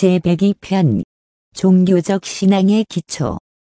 제102편 종교적 신앙의 기초.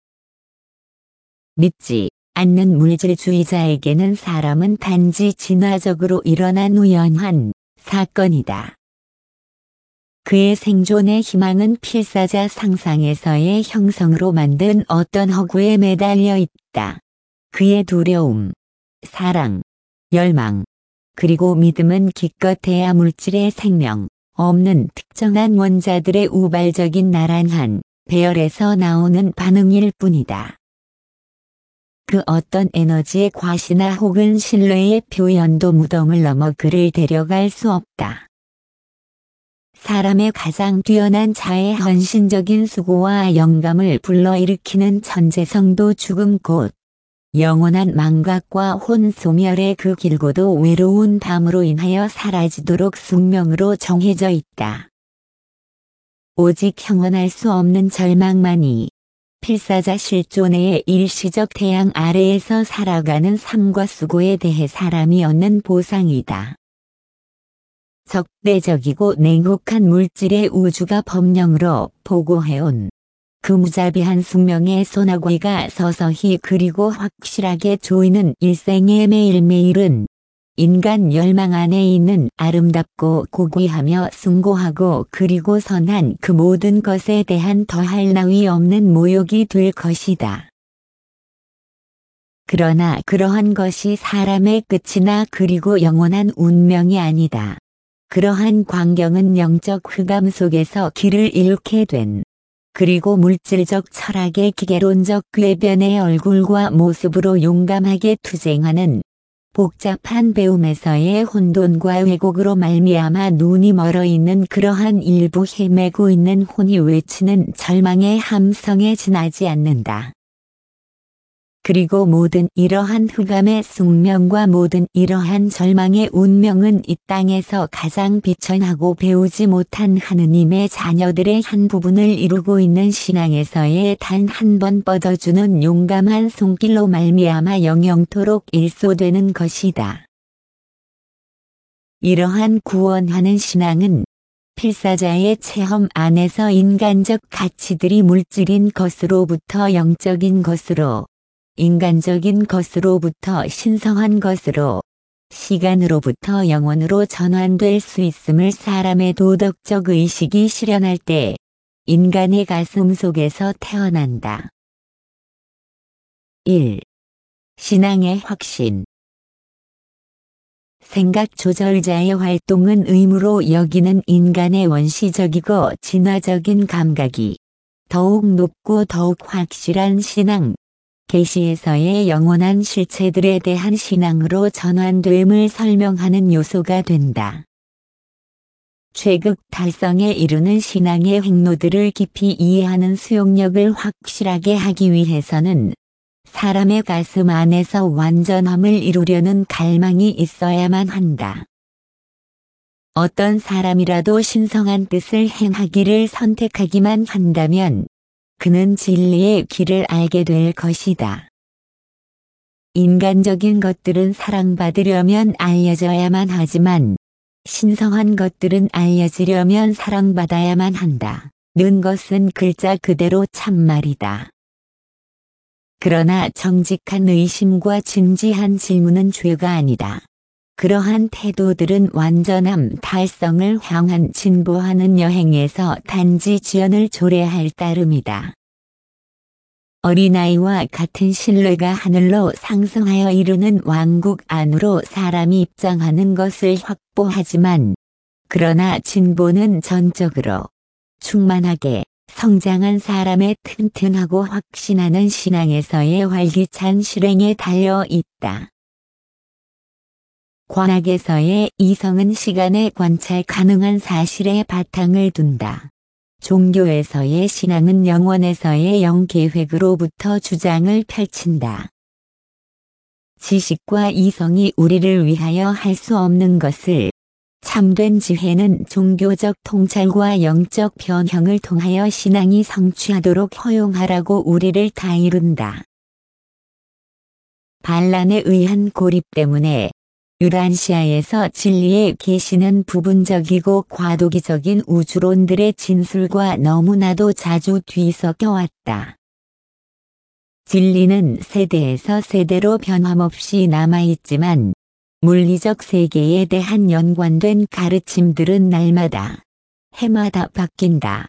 믿지 않는 물질주의자에게는 사람은 단지 진화적으로 일어난 우연한 사건이다. 그의 생존의 희망은 필사자 상상에서의 형성으로 만든 어떤 허구에 매달려 있다. 그의 두려움, 사랑, 열망, 그리고 믿음은 기껏해야 물질의 생명 없는 특정한 원자들의 우발적인 나란한 배열에서 나오는 반응일 뿐이다. 그 어떤 에너지의 과시나 혹은 신뢰의 표현도 무덤을 넘어 그를 데려갈 수 없다. 사람의 가장 뛰어난 자의 헌신적인 수고와 영감을 불러일으키는 천재성도 죽음 곧 영원한 망각과 혼소멸의 그 길고도 외로운 밤으로 인하여 사라지도록 숙명으로 정해져 있다. 오직 형언할 수 없는 절망만이 필사자 실존의 일시적 태양 아래에서 살아가는 삶과 수고에 대해 사람이 얻는 보상이다. 적대적이고 냉혹한 물질의 우주가 법령으로 보고해온 그 무자비한 숙명의 소나귀가 서서히 그리고 확실하게 조이는 일생의 매일매일은 인간 열망 안에 있는 아름답고 고귀하며 숭고하고 그리고 선한 그 모든 것에 대한 더할 나위 없는 모욕이 될 것이다. 그러나 그러한 것이 사람의 끝이나 그리고 영원한 운명이 아니다. 그러한 광경은 영적 흑암 속에서 길을 잃게 된 그리고 물질적 철학의 기계론적 궤변의 얼굴과 모습으로 용감하게 투쟁하는 복잡한 배움에서의 혼돈과 왜곡으로 말미암아 눈이 멀어 있는 그러한 일부 헤매고 있는 혼이 외치는 절망의 함성에 지나지 않는다. 그리고 모든 이러한 흑암의 숙명과 모든 이러한 절망의 운명은 이 땅에서 가장 비천하고 배우지 못한 하느님의 자녀들의 한 부분을 이루고 있는 신앙에서의 단 한 번 뻗어주는 용감한 손길로 말미암아 영영토록 일소되는 것이다. 이러한 구원하는 신앙은 필사자의 체험 안에서 인간적 가치들이 물질인 것으로부터 영적인 것으로, 인간적인 것으로부터 신성한 것으로, 시간으로부터 영원으로 전환될 수 있음을 사람의 도덕적 의식이 실현할 때 인간의 가슴 속에서 태어난다. 1. 신앙의 확신. 생각 조절자의 활동은 의무로 여기는 인간의 원시적이고 진화적인 감각이 더욱 높고 더욱 확실한 신앙, 계시에서의 영원한 실체들에 대한 신앙으로 전환됨을 설명하는 요소가 된다. 최극 달성에 이르는 신앙의 행로들을 깊이 이해하는 수용력을 확실하게 하기 위해서는 사람의 가슴 안에서 완전함을 이루려는 갈망이 있어야만 한다. 어떤 사람이라도 신성한 뜻을 행하기를 선택하기만 한다면 그는 진리의 길을 알게 될 것이다. 인간적인 것들은 사랑받으려면 알려져야만 하지만 신성한 것들은 알려지려면 사랑받아야만 한다. 는 것은 글자 그대로 참말이다. 그러나 정직한 의심과 진지한 질문은 죄가 아니다. 그러한 태도들은 완전함 달성을 향한 진보하는 여행에서 단지 지연을 초래할 따름이다. 어린아이와 같은 신뢰가 하늘로 상승하여 이루는 왕국 안으로 사람이 입장하는 것을 확보하지만, 그러나 진보는 전적으로 충만하게 성장한 사람의 튼튼하고 확신하는 신앙에서의 활기찬 실행에 달려 있다. 과학에서의 이성은 시간에 관찰 가능한 사실에 바탕을 둔다. 종교에서의 신앙은 영원에서의 영계획으로부터 주장을 펼친다. 지식과 이성이 우리를 위하여 할 수 없는 것을 참된 지혜는 종교적 통찰과 영적 변형을 통하여 신앙이 성취하도록 허용하라고 우리를 다 이룬다. 반란에 의한 고립 때문에 유란시아에서 진리의 계시는 부분적이고 과도기적인 우주론들의 진술과 너무나도 자주 뒤섞여 왔다. 진리는 세대에서 세대로 변함없이 남아있지만 물리적 세계에 대한 연관된 가르침들은 날마다, 해마다 바뀐다.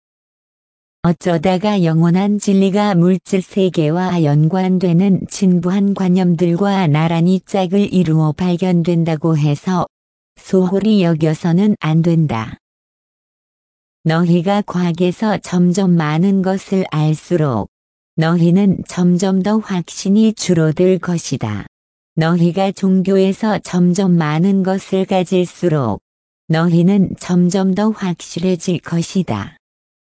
어쩌다가 영원한 진리가 물질 세계와 연관되는 진부한 관념들과 나란히 짝을 이루어 발견된다고 해서 소홀히 여겨서는 안 된다. 너희가 과학에서 점점 많은 것을 알수록 너희는 점점 더 확신이 줄어들 것이다. 너희가 종교에서 점점 많은 것을 가질수록 너희는 점점 더 확실해질 것이다.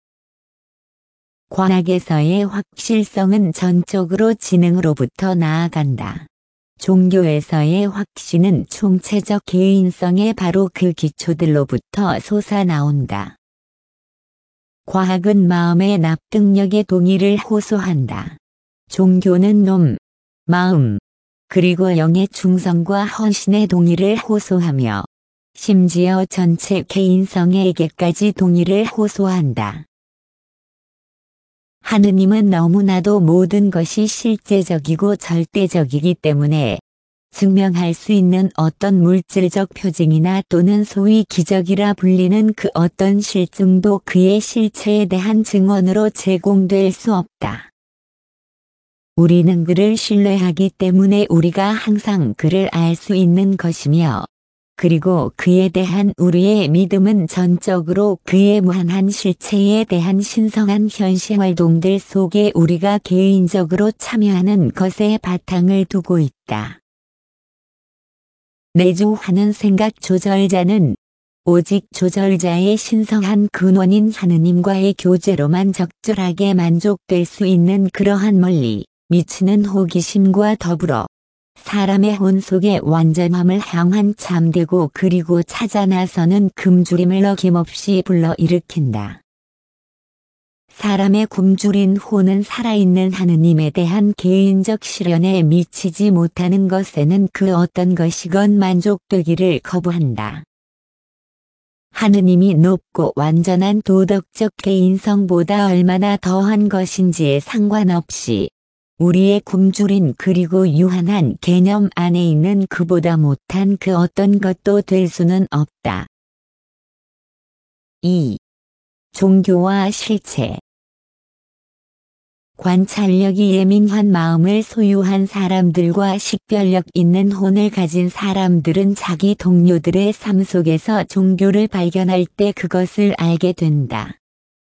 과학에서의 확실성은 전적으로 지능으로부터 나아간다. 종교에서의 확신은 총체적 개인성의 바로 그 기초들로부터 솟아나온다. 과학은 마음의 납득력의 동의를 호소한다. 종교는 놈, 마음, 그리고 영의 충성과 헌신의 동의를 호소하며 심지어 전체 개인성에게까지 동의를 호소한다. 하느님은 너무나도 모든 것이 실제적이고 절대적이기 때문에 증명할 수 있는 어떤 물질적 표징이나 또는 소위 기적이라 불리는 그 어떤 실증도 그의 실체에 대한 증언으로 제공될 수 없다. 우리는 그를 신뢰하기 때문에 우리가 항상 그를 알 수 있는 것이며 그리고 그에 대한 우리의 믿음은 전적으로 그의 무한한 실체에 대한 신성한 현시활동들 속에 우리가 개인적으로 참여하는 것에 바탕을 두고 있다. 내주하는 생각 조절자는 오직 조절자의 신성한 근원인 하느님과의 교제로만 적절하게 만족될 수 있는 그러한 멀리 미치는 호기심과 더불어 사람의 혼 속의 완전함을 향한 잠되고 그리고 찾아 나서는 굶주림을 어김없이 불러일으킨다. 사람의 굶주린 혼은 살아있는 하느님에 대한 개인적 실현에 미치지 못하는 것에는 그 어떤 것이건 만족되기를 거부한다. 하느님이 높고 완전한 도덕적 개인성보다 얼마나 더한 것인지에 상관없이 우리의 굶주린 그리고 유한한 개념 안에 있는 그보다 못한 그 어떤 것도 될 수는 없다. 2. 종교와 실체. 관찰력이 예민한 마음을 소유한 사람들과 식별력 있는 혼을 가진 사람들은 자기 동료들의 삶 속에서 종교를 발견할 때 그것을 알게 된다.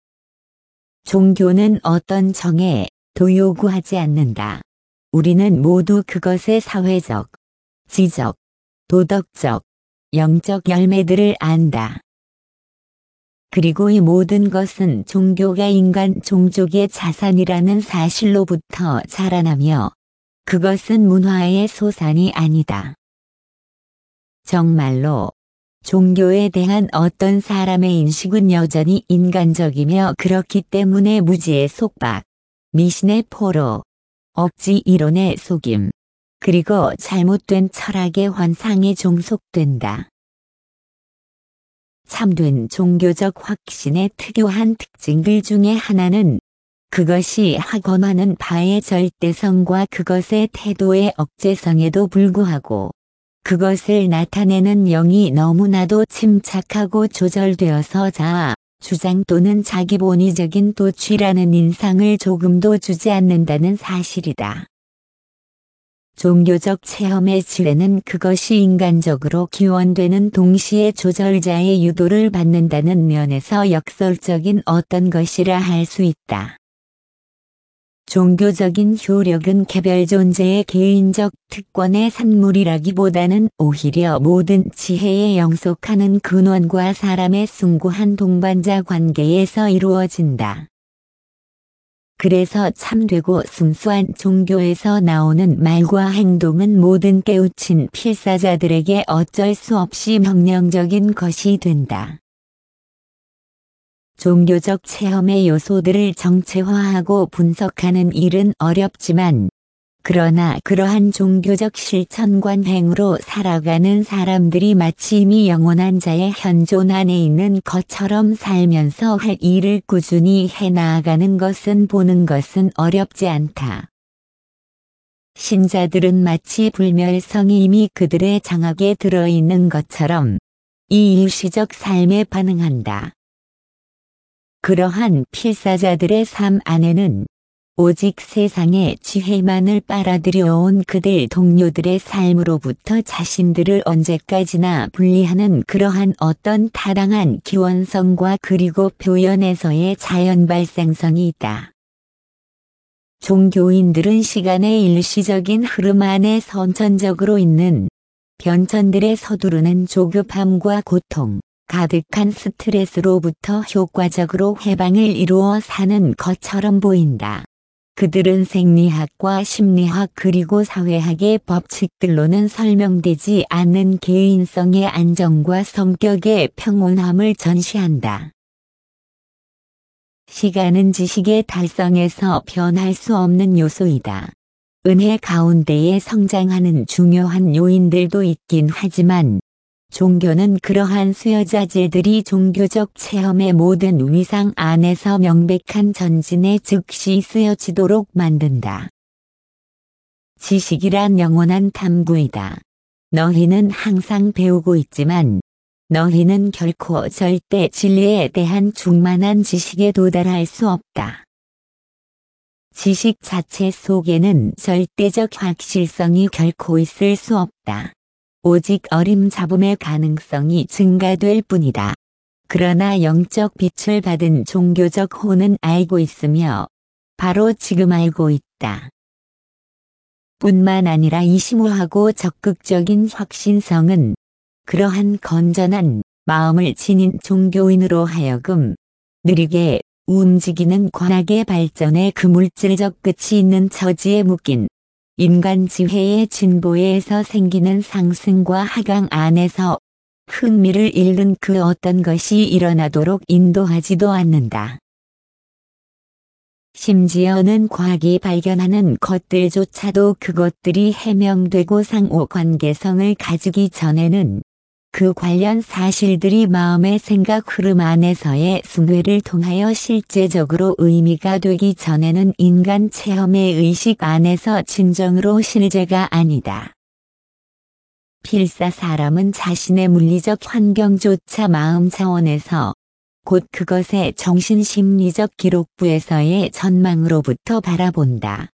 종교는 어떤 정해, 도 요구하지 않는다. 우리는 모두 그것의 사회적, 지적, 도덕적, 영적 열매들을 안다. 그리고 이 모든 것은 종교가 인간 종족의 자산이라는 사실로부터 자라나며 그것은 문화의 소산이 아니다. 정말로 종교에 대한 어떤 사람의 인식은 여전히 인간적이며 그렇기 때문에 무지의 속박, 미신의 포로, 억지 이론의 속임, 그리고 잘못된 철학의 환상에 종속된다. 참된 종교적 확신의 특유한 특징들 중에 하나는 그것이 학언하는 바의 절대성과 그것의 태도의 억제성에도 불구하고 그것을 나타내는 영이 너무나도 침착하고 조절되어서 자아, 주장 또는 자기 본의적인 도취라는 인상을 조금도 주지 않는다는 사실이다. 종교적 체험의 질에는 그것이 인간적으로 기원되는 동시에 조절자의 유도를 받는다는 면에서 역설적인 어떤 것이라 할 수 있다. 종교적인 효력은 개별 존재의 개인적 특권의 산물이라기보다는 오히려 모든 지혜에 영속하는 근원과 사람의 숭고한 동반자 관계에서 이루어진다. 그래서 참되고 순수한 종교에서 나오는 말과 행동은 모든 깨우친 필사자들에게 어쩔 수 없이 명령적인 것이 된다. 종교적 체험의 요소들을 정체화하고 분석하는 일은 어렵지만 그러나 그러한 종교적 실천관 행으로 살아가는 사람들이 마치 이미 영원한 자의 현존 안에 있는 것처럼 살면서 할 일을 꾸준히 해나가는 것은 보는 것은 어렵지 않다. 신자들은 마치 불멸성이 이미 그들의 장악에 들어있는 것처럼 이 일시적 삶에 반응한다. 그러한 필사자들의 삶 안에는 오직 세상의 지혜만을 빨아들여온 그들 동료들의 삶으로부터 자신들을 언제까지나 분리하는 그러한 어떤 타당한 기원성과 그리고 표현에서의 자연 발생성이 있다. 종교인들은 시간의 일시적인 흐름 안에 선천적으로 있는 변천들의 서두르는 조급함과 고통, 가득한 스트레스로부터 효과적으로 해방을 이루어 사는 것처럼 보인다. 그들은 생리학과 심리학 그리고 사회학의 법칙들로는 설명되지 않는 개인성의 안정과 성격의 평온함을 전시한다. 시간은 지식의 달성에서 변할 수 없는 요소이다. 은혜 가운데에 성장하는 중요한 요인들도 있긴 하지만 종교는 그러한 수여자질들이 종교적 체험의 모든 위상 안에서 명백한 전진에 즉시 쓰여지도록 만든다. 지식이란 영원한 탐구이다. 너희는 항상 배우고 있지만 너희는 결코 절대 진리에 대한 충만한 지식에 도달할 수 없다. 지식 자체 속에는 절대적 확실성이 결코 있을 수 없다. 오직 어림잡음의 가능성이 증가될 뿐이다. 그러나 영적 빛을 받은 종교적 혼은 알고 있으며 바로 지금 알고 있다. 뿐만 아니라 이 심오하고 적극적인 확신성은 그러한 건전한 마음을 지닌 종교인으로 하여금 느리게 움직이는 과학의 발전에 그 물질적 끝이 있는 처지에 묶인 인간 지혜의 진보에서 생기는 상승과 하강 안에서 흥미를 잃는 그 어떤 것이 일어나도록 인도하지도 않는다. 심지어는 과학이 발견하는 것들조차도 그것들이 해명되고 상호 관계성을 가지기 전에는 그 관련 사실들이 마음의 생각 흐름 안에서의 숭배를 통하여 실제적으로 의미가 되기 전에는 인간 체험의 의식 안에서 진정으로 실제가 아니다. 필사 사람은 자신의 물리적 환경조차 마음 차원에서 곧 그것의 정신심리적 기록부에서의 전망으로부터 바라본다.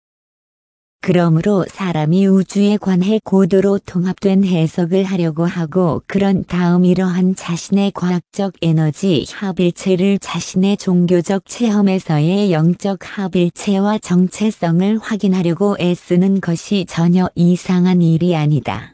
그러므로 사람이 우주에 관해 고도로 통합된 해석을 하려고 하고 그런 다음 이러한 자신의 과학적 에너지 합일체를 자신의 종교적 체험에서의 영적 합일체와 정체성을 확인하려고 애쓰는 것이 전혀 이상한 일이 아니다.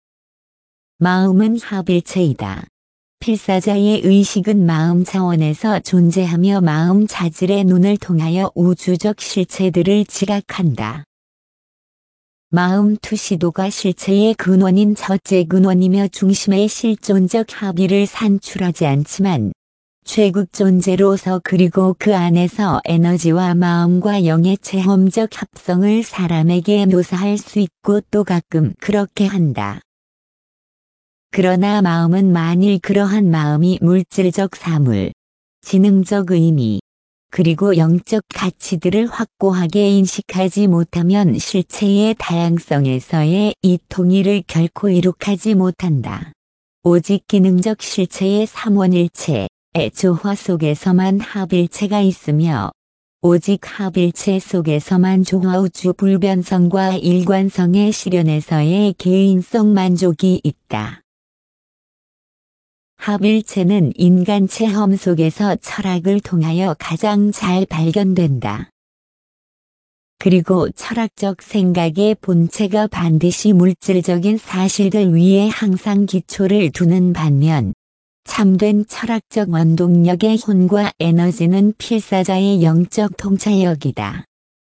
마음은 합일체이다. 필사자의 의식은 마음 차원에서 존재하며 마음 자질의 눈을 통하여 우주적 실체들을 지각한다. 마음 투시도가 실체의 근원인 첫째 근원이며 중심의 실존적 합의를 산출하지 않지만 최극 존재로서 그리고 그 안에서 에너지와 마음과 영의 체험적 합성을 사람에게 묘사할 수 있고 또 가끔 그렇게 한다. 그러나 마음은 만일 그러한 마음이 물질적 사물, 지능적 의미, 그리고 영적 가치들을 확고하게 인식하지 못하면 실체의 다양성에서의 이 통일을 결코 이룩하지 못한다. 오직 기능적 실체의 삼원일체의 조화 속에서만 합일체가 있으며 오직 합일체 속에서만 조화우주 불변성과 일관성의 실현에서의 개인성 만족이 있다. 합일체는 인간 체험 속에서 철학을 통하여 가장 잘 발견된다. 그리고 철학적 생각의 본체가 반드시 물질적인 사실들 위에 항상 기초를 두는 반면 참된 철학적 원동력의 혼과 에너지는 필사자의 영적 통찰력이다.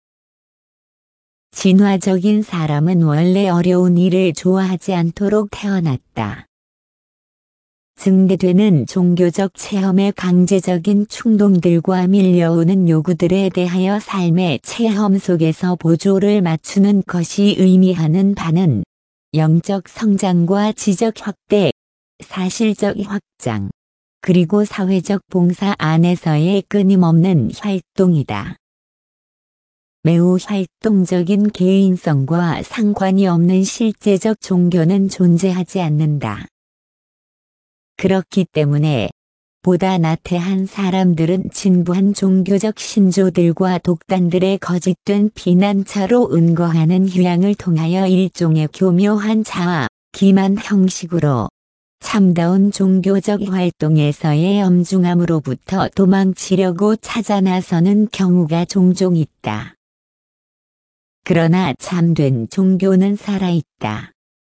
진화적인 사람은 원래 어려운 일을 좋아하지 않도록 태어났다. 증대되는 종교적 체험의 강제적인 충동들과 밀려오는 요구들에 대하여 삶의 체험 속에서 보조를 맞추는 것이 의미하는 바는 영적 성장과 지적 확대, 사실적 확장, 그리고 사회적 봉사 안에서의 끊임없는 활동이다. 매우 활동적인 개인성과 상관이 없는 실제적 종교는 존재하지 않는다. 그렇기 때문에 보다 나태한 사람들은 진부한 종교적 신조들과 독단들의 거짓된 비난처로 은거하는 휴양을 통하여 일종의 교묘한 자아, 기만 형식으로 참다운 종교적 활동에서의 엄중함으로부터 도망치려고 찾아 나서는 경우가 종종 있다. 그러나 참된 종교는 살아있다.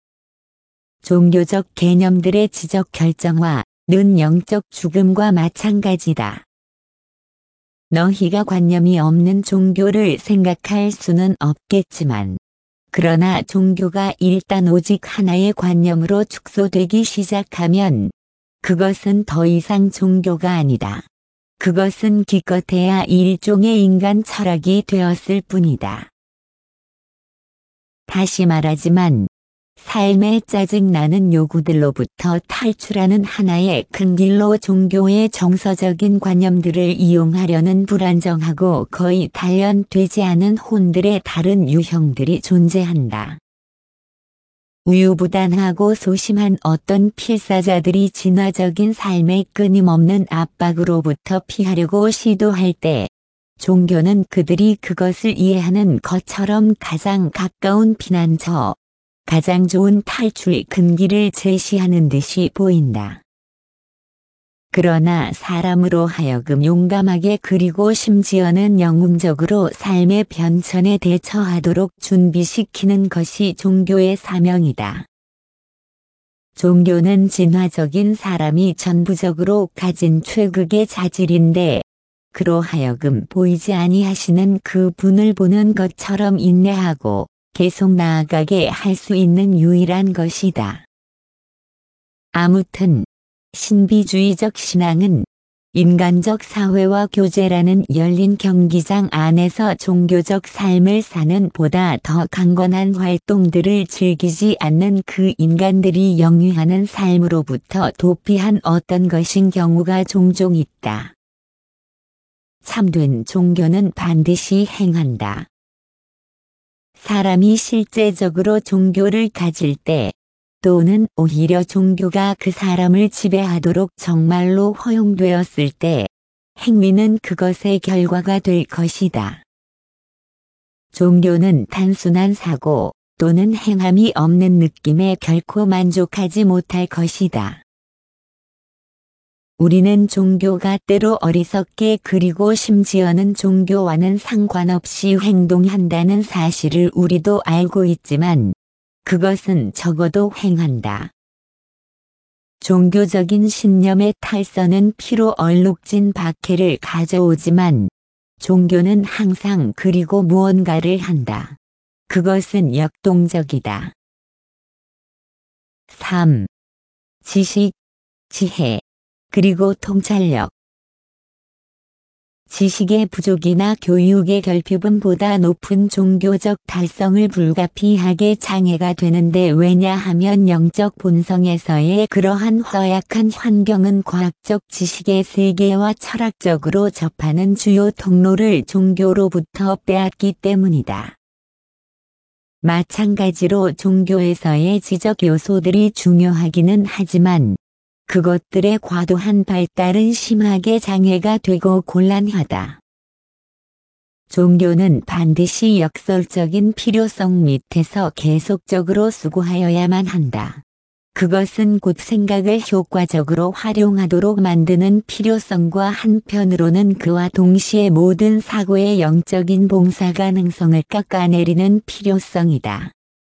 종교적 개념들의 지적 결정화는 영적 죽음과 마찬가지다. 너희가 관념이 없는 종교를 생각할 수는 없겠지만, 그러나 종교가 일단 오직 하나의 관념으로 축소되기 시작하면, 그것은 더 이상 종교가 아니다. 그것은 기껏해야 일종의 인간 철학이 되었을 뿐이다. 다시 말하지만, 삶의 짜증나는 요구들로부터 탈출하는 하나의 큰 길로 종교의 정서적인 관념들을 이용하려는 불안정하고 거의 단련되지 않은 혼들의 다른 유형들이 존재한다. 우유부단하고 소심한 어떤 필사자들이 진화적인 삶의 끊임없는 압박으로부터 피하려고 시도할 때, 종교는 그들이 그것을 이해하는 것처럼 가장 가까운 피난처, 가장 좋은 탈출 근기를 제시하는 듯이 보인다. 그러나 사람으로 하여금 용감하게 그리고 심지어는 영웅적으로 삶의 변천에 대처하도록 준비시키는 것이 종교의 사명이다. 종교는 진화적인 사람이 전부적으로 가진 최극의 자질인데, 그로 하여금 보이지 아니하시는 그 분을 보는 것처럼 인내하고 계속 나아가게 할 수 있는 유일한 것이다. 아무튼 신비주의적 신앙은 인간적 사회와 교제라는 열린 경기장 안에서 종교적 삶을 사는 보다 더 강건한 활동들을 즐기지 않는 그 인간들이 영위하는 삶으로부터 도피한 어떤 것인 경우가 종종 있다. 참된 종교는 반드시 행한다. 사람이 실제적으로 종교를 가질 때, 또는 오히려 종교가 그 사람을 지배하도록 정말로 허용되었을 때, 행위는 그것의 결과가 될 것이다. 종교는 단순한 사고 또는 행함이 없는 느낌에 결코 만족하지 못할 것이다. 우리는 종교가 때로 어리석게 그리고 심지어는 종교와는 상관없이 행동한다는 사실을 우리도 알고 있지만 그것은 적어도 행한다. 종교적인 신념의 탈선은 피로 얼룩진 박해를 가져오지만 종교는 항상 그리고 무언가를 한다. 그것은 역동적이다. 3. 지식, 지혜, 그리고 통찰력. 지식의 부족이나 교육의 결핍은 보다 높은 종교적 달성을 불가피하게 장애가 되는데 왜냐하면 영적 본성에서의 그러한 허약한 환경은 과학적 지식의 세계와 철학적으로 접하는 주요 통로를 종교로부터 빼앗기 때문이다. 마찬가지로 종교에서의 지적 요소들이 중요하기는 하지만 그것들의 과도한 발달은 심하게 장애가 되고 곤란하다. 종교는 반드시 역설적인 필요성 밑에서 계속적으로 수고하여야만 한다. 그것은 곧 생각을 효과적으로 활용하도록 만드는 필요성과 한편으로는 그와 동시에 모든 사고의 영적인 봉사 가능성을 깎아내리는 필요성이다.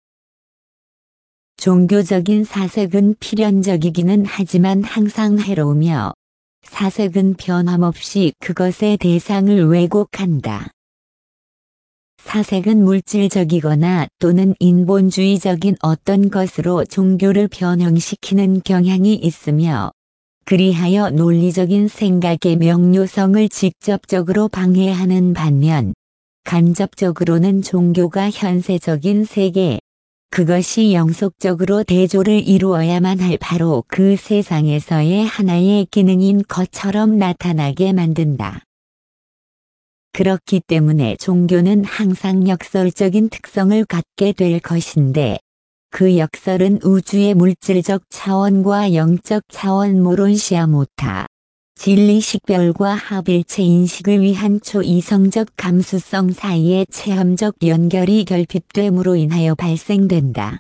종교적인 사색은 필연적이기는 하지만 항상 해로우며 사색은 변함없이 그것의 대상을 왜곡한다. 사색은 물질적이거나 또는 인본주의적인 어떤 것으로 종교를 변형시키는 경향이 있으며 그리하여 논리적인 생각의 명료성을 직접적으로 방해하는 반면 간접적으로는 종교가 현세적인 세계, 그것이 영속적으로 대조를 이루어야만 할 바로 그 세상에서의 하나의 기능인 것처럼 나타나게 만든다. 그렇기 때문에 종교는 항상 역설적인 특성을 갖게 될 것인데 그 역설은 우주의 물질적 차원과 영적 차원 모론시아 모타, 진리식별과 합일체 인식을 위한 초이성적 감수성 사이의 체험적 연결이 결핍됨으로 인하여 발생된다.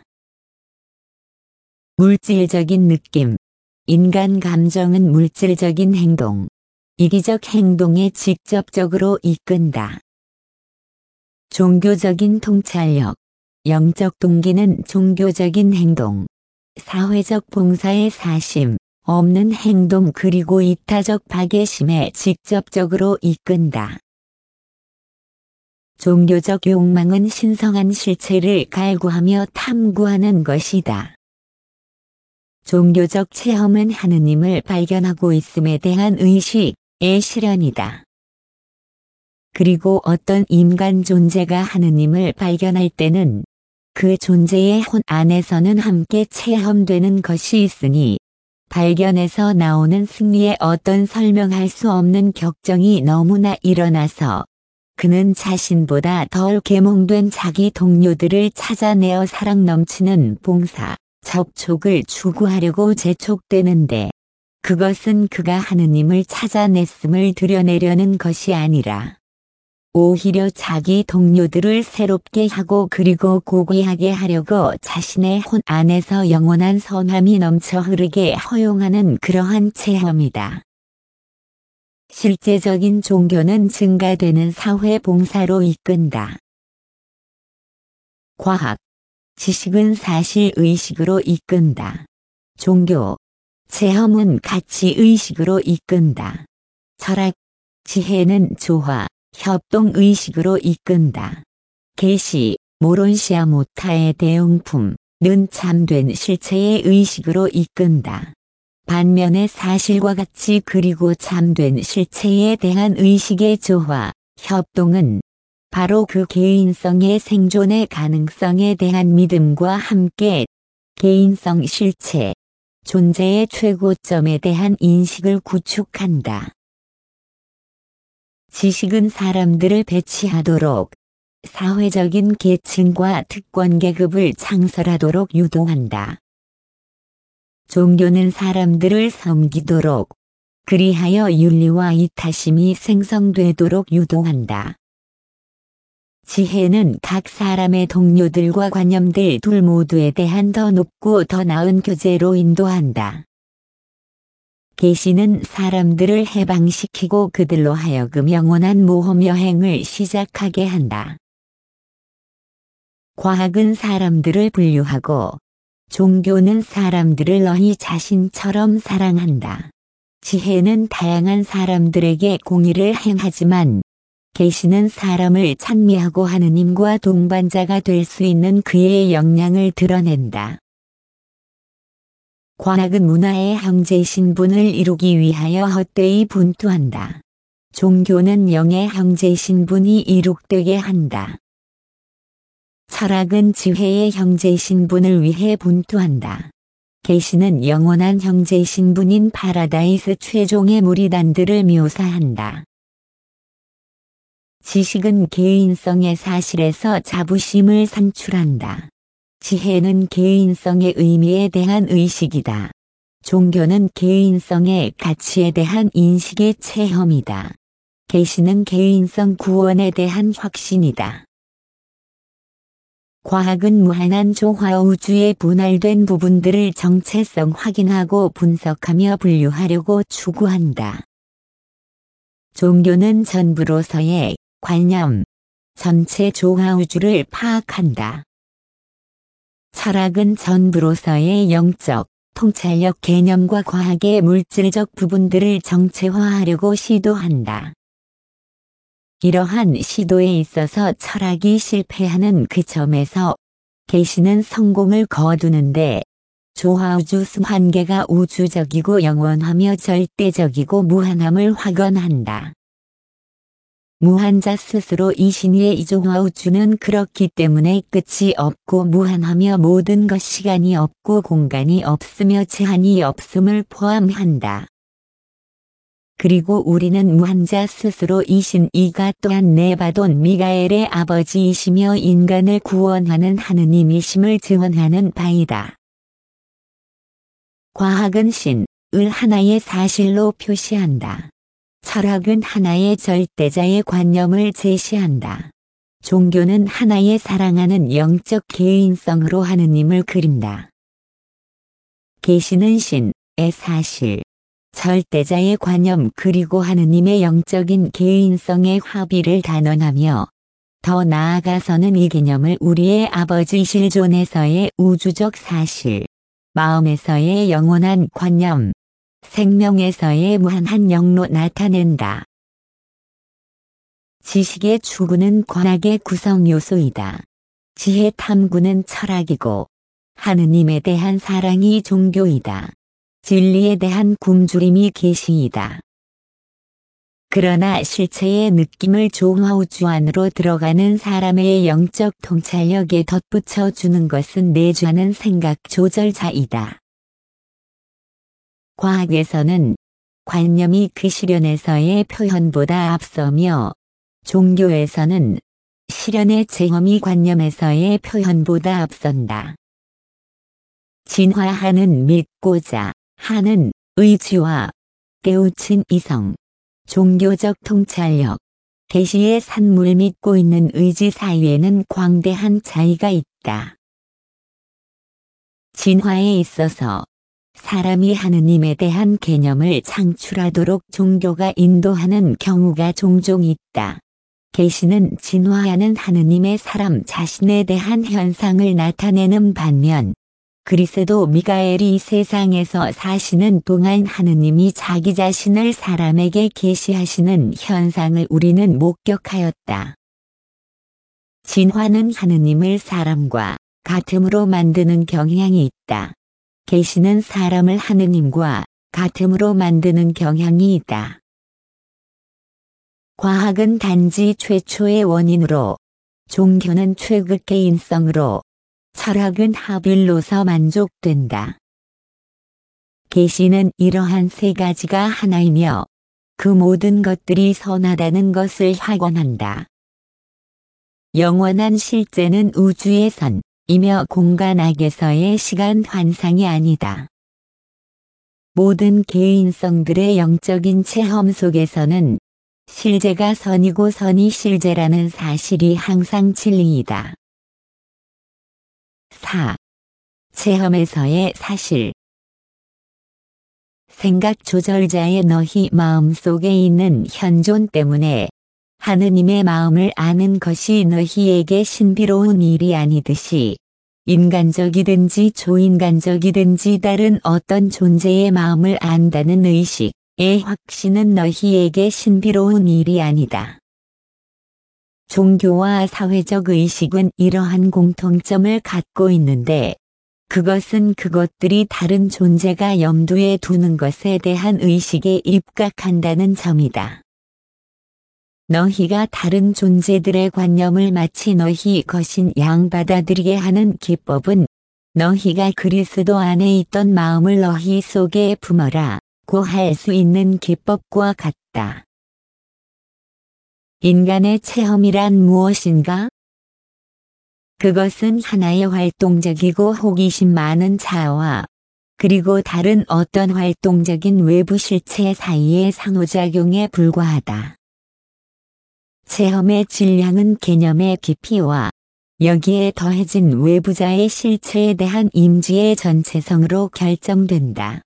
물질적인 느낌, 인간 감정은 물질적인 행동, 이기적 행동에 직접적으로 이끈다. 종교적인 통찰력, 영적 동기는 종교적인 행동, 사회적 봉사의 사심, 없는 행동 그리고 이타적 박애심에 직접적으로 이끈다. 종교적 욕망은 신성한 실체를 갈구하며 탐구하는 것이다. 종교적 체험은 하느님을 발견하고 있음에 대한 의식의 실현이다. 그리고 어떤 인간 존재가 하느님을 발견할 때는 그 존재의 혼 안에서는 함께 체험되는 것이 있으니 발견에서 나오는 승리의 어떤 설명할 수 없는 격정이 너무나 일어나서 그는 자신보다 덜 계몽된 자기 동료들을 찾아내어 사랑 넘치는 봉사, 접촉을 추구하려고 재촉되는데 그것은 그가 하느님을 찾아냈음을 드러내려는 것이 아니라 오히려 자기 동료들을 새롭게 하고 그리고 고귀하게 하려고 자신의 혼 안에서 영원한 선함이 넘쳐 흐르게 허용하는 그러한 체험이다. 실제적인 종교는 증가되는 사회 봉사로 이끈다. 과학, 지식은 사실 의식으로 이끈다. 종교, 체험은 가치 의식으로 이끈다. 철학, 지혜는 조화, 협동 의식으로 이끈다. 계시, 모론시아 모타의 대응품은 참된 실체의 의식으로 이끈다. 반면에 사실과 가치 그리고 참된 실체에 대한 의식의 조화, 협동은 바로 그 개인성의 생존의 가능성에 대한 믿음과 함께 개인성 실체, 존재의 최고점에 대한 인식을 구축한다. 지식은 사람들을 배치하도록, 사회적인 계층과 특권 계급을 창설하도록 유도한다. 종교는 사람들을 섬기도록, 그리하여 윤리와 이타심이 생성되도록 유도한다. 지혜는 각 사람의 동료들과 관념들 둘 모두에 대한 더 높고 더 나은 교제로 인도한다. 계시는 사람들을 해방시키고 그들로 하여금 영원한 모험 여행을 시작하게 한다. 과학은 사람들을 분류하고 종교는 사람들을 너희 자신처럼 사랑한다. 지혜는 다양한 사람들에게 공의를 행하지만 계시는 사람을 찬미하고 하느님과 동반자가 될 수 있는 그의 역량을 드러낸다. 과학은 문화의 형제 신분을 이루기 위하여 헛되이 분투한다. 종교는 영의 형제 신분이 이룩되게 한다. 철학은 지혜의 형제 신분을 위해 분투한다. 계시는 영원한 형제 신분인 파라다이스 최종의 무리단들을 묘사한다. 지식은 개인성의 사실에서 자부심을 산출한다. 지혜는 개인성의 의미에 대한 의식이다. 종교는 개인성의 가치에 대한 인식의 체험이다. 계시는 개인성 구원에 대한 확신이다. 과학은 무한한 조화 우주의 분할된 부분들을 정체성 확인하고 분석하며 분류하려고 추구한다. 종교는 전부로서의 관념, 전체 조화 우주를 파악한다. 철학은 전부로서의 영적, 통찰력 개념과 과학의 물질적 부분들을 정체화하려고 시도한다. 이러한 시도에 있어서 철학이 실패하는 그 점에서 계시는 성공을 거두는데 조화우주 한계가 우주적이고 영원하며 절대적이고 무한함을 확언한다. 무한자 스스로 이신의 이조화우주는 그렇기 때문에 끝이 없고 무한하며 모든 것 시간이 없고 공간이 없으며 제한이 없음을 포함한다. 그리고 우리는 무한자 스스로 이신 이가 또한 네바돈 미가엘의 아버지이시며 인간을 구원하는 하느님이심을 증언하는 바이다. 과학은 신을 하나의 사실로 표시한다. 철학은 하나의 절대자의 관념을 제시한다. 종교는 하나의 사랑하는 영적 개인성으로 하느님을 그린다. 계시는 신의 사실, 절대자의 관념 그리고 하느님의 영적인 개인성의 합의를 단언하며 더 나아가서는 이 개념을 우리의 아버지이실 존에서의 우주적 사실, 마음에서의 영원한 관념, 생명에서의 무한한 영로 나타낸다. 지식의 추구는 과학의 구성 요소이다. 지혜 탐구는 철학이고 하느님에 대한 사랑이 종교이다. 진리에 대한 굶주림이 계시이다. 그러나 실체의 느낌을 조화우주 안으로 들어가는 사람의 영적 통찰력에 덧붙여 주는 것은 내주하는 생각 조절자이다. 과학에서는 관념이 그 실현에서의 표현보다 앞서며 종교에서는 실현의 체험이 관념에서의 표현보다 앞선다. 진화하는 믿고자 하는 의지와 깨우친 이성, 종교적 통찰력, 계시의 산물 믿고 있는 의지 사이에는 광대한 차이가 있다. 진화에 있어서 사람이 하느님에 대한 개념을 창출하도록 종교가 인도하는 경우가 종종 있다. 계시는 진화하는 하느님의 사람 자신에 대한 현상을 나타내는 반면 그리스도 미가엘이 이 세상에서 사시는 동안 하느님이 자기 자신을 사람에게 계시하시는 현상을 우리는 목격하였다. 진화는 하느님을 사람과 같음으로 만드는 경향이 있다. 계시는 사람을 하느님과 같음으로 만드는 경향이 있다. 과학은 단지 최초의 원인으로, 종교는 최극 개인성으로, 철학은 합일로서 만족된다. 계시는 이러한 세 가지가 하나이며 그 모든 것들이 선하다는 것을 확언한다. 영원한 실제는 우주의 선이며 공간 악에서의 시간 환상이 아니다. 모든 개인성들의 영적인 체험 속에서는 실제가 선이고 선이 실제라는 사실이 항상 진리이다. 4. 체험에서의 사실. 생각 조절자의 너희 마음속에 있는 현존 때문에 하느님의 마음을 아는 것이 너희에게 신비로운 일이 아니듯이 인간적이든지 초인간적이든지 다른 어떤 존재의 마음을 안다는 의식의 확신은 너희에게 신비로운 일이 아니다. 종교와 사회적 의식은 이러한 공통점을 갖고 있는데 그것은 그것들이 다른 존재가 염두에 두는 것에 대한 의식에 입각한다는 점이다. 너희가 다른 존재들의 관념을 마치 너희 것인 양 받아들이게 하는 기법은 너희가 그리스도 안에 있던 마음을 너희 속에 품어라고 할 수 있는 기법과 같다. 인간의 체험이란 무엇인가? 그것은 하나의 활동적이고 호기심 많은 자아와 그리고 다른 어떤 활동적인 외부 실체 사이의 상호작용에 불과하다. 체험의 질량은 개념의 깊이와 여기에 더해진 외부자의 실체에 대한 임지의 전체성으로 결정된다.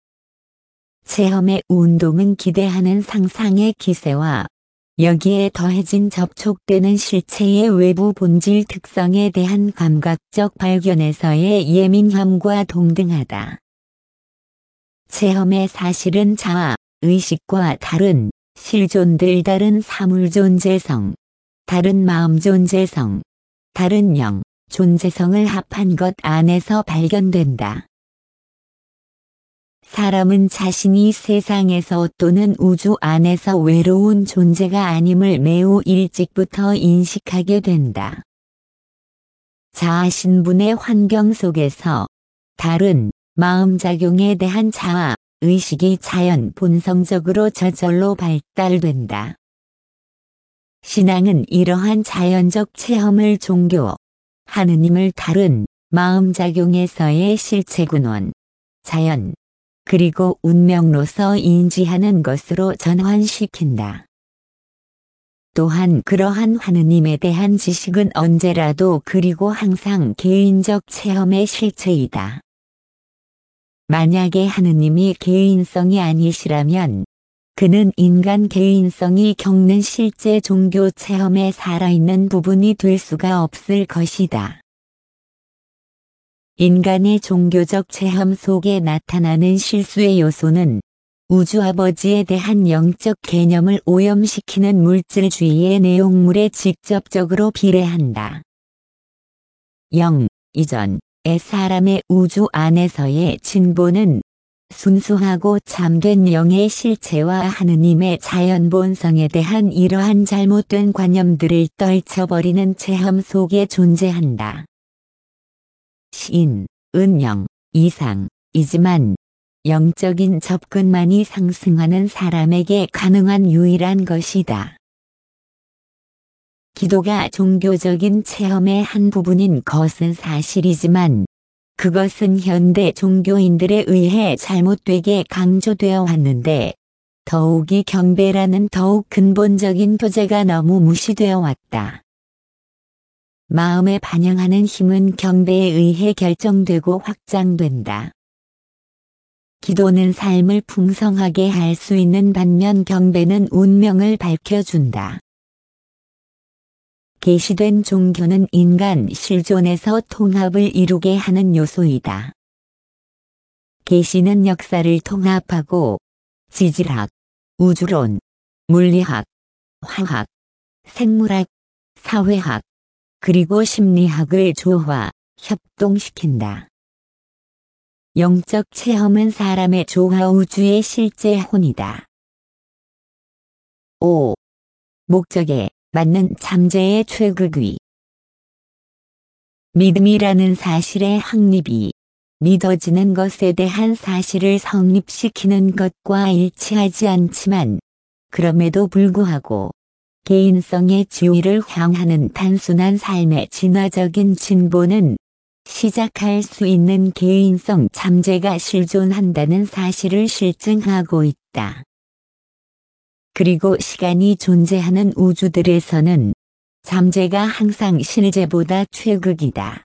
체험의 운동은 기대하는 상상의 기세와 여기에 더해진 접촉되는 실체의 외부 본질 특성에 대한 감각적 발견에서의 예민함과 동등하다. 체험의 사실은 자아, 의식과 다른 실존들 다른 사물 존재성, 다른 마음 존재성, 다른 영, 존재성을 합한 것 안에서 발견된다. 사람은 자신이 세상에서 또는 우주 안에서 외로운 존재가 아님을 매우 일찍부터 인식하게 된다. 자아신분의 환경 속에서 다른 마음작용에 대한 자아, 의식이 자연 본성적으로 저절로 발달된다. 신앙은 이러한 자연적 체험을 종교, 하느님을 다른 마음작용에서의 실체근원, 자연, 그리고 운명로서 인지하는 것으로 전환시킨다. 또한 그러한 하느님에 대한 지식은 언제라도 그리고 항상 개인적 체험의 실체이다. 만약에 하느님이 개인성이 아니시라면 그는 인간 개인성이 겪는 실제 종교 체험에 살아있는 부분이 될 수가 없을 것이다. 인간의 종교적 체험 속에 나타나는 실수의 요소는 우주 아버지에 대한 영적 개념을 오염시키는 물질주의의 내용물에 직접적으로 비례한다. 영, 이전의 사람의 우주 안에서의 진보는 순수하고 참된 영의 실체와 하느님의 자연 본성에 대한 이러한 잘못된 관념들을 떨쳐버리는 체험 속에 존재한다. 신, 은 영, 이상이지만 영적인 접근만이 상승하는 사람에게 가능한 유일한 것이다. 기도가 종교적인 체험의 한 부분인 것은 사실이지만 그것은 현대 종교인들에 의해 잘못되게 강조되어 왔는데 더욱이 경배라는 더욱 근본적인 교제가 너무 무시되어 왔다. 마음에 반영하는 힘은 경배에 의해 결정되고 확장된다. 기도는 삶을 풍성하게 할 수 있는 반면 경배는 운명을 밝혀준다. 계시된 종교는 인간 실존에서 통합을 이루게 하는 요소이다. 계시는 역사를 통합하고 지질학, 우주론, 물리학, 화학, 생물학, 사회학, 그리고 심리학을 조화, 협동시킨다. 영적 체험은 사람의 조화 우주의 실제 혼이다. 5. 목적에 맞는 잠재의 최극위. 믿음이라는 사실의 확립이 믿어지는 것에 대한 사실을 성립시키는 것과 일치하지 않지만 그럼에도 불구하고 개인성의 지위를 향하는 단순한 삶의 진화적인 진보는 시작할 수 있는 개인성 잠재가 실존한다는 사실을 실증하고 있다. 그리고 시간이 존재하는 우주들에서는 잠재가 항상 실제보다 최극이다.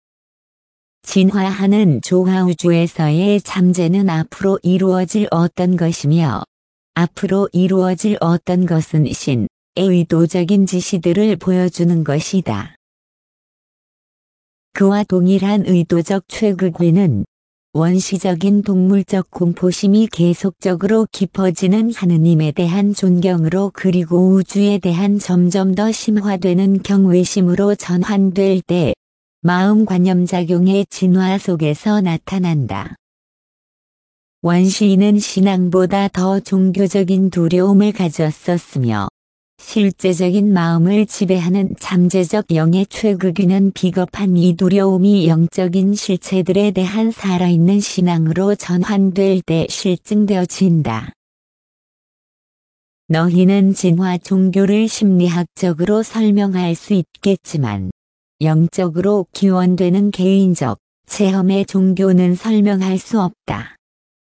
진화하는 조화 우주에서의 잠재는 앞으로 이루어질 어떤 것이며 앞으로 이루어질 어떤 것은 신의 의도적인 지시들을 보여주는 것이다. 그와 동일한 의도적 최극위는 원시적인 동물적 공포심이 계속적으로 깊어지는 하느님에 대한 존경으로 그리고 우주에 대한 점점 더 심화되는 경외심으로 전환될 때 마음관념작용의 진화 속에서 나타난다. 원시인은 신앙보다 더 종교적인 두려움을 가졌었으며 실제적인 마음을 지배하는 잠재적 영의 최극위는 비겁한 이 두려움이 영적인 실체들에 대한 살아있는 신앙으로 전환될 때 실증되어진다. 너희는 진화 종교를 심리학적으로 설명할 수 있겠지만 영적으로 기원되는 개인적 체험의 종교는 설명할 수 없다.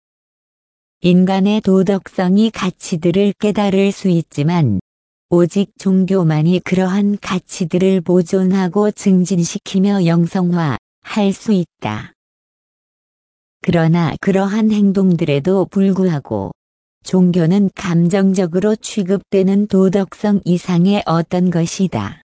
인간의 도덕성이 가치들을 깨달을 수 있지만 오직 종교만이 그러한 가치들을 보존하고 증진시키며 영성화할 수 있다. 그러나 그러한 행동들에도 불구하고 종교는 감정적으로 취급되는 도덕성 이상의 어떤 것이다.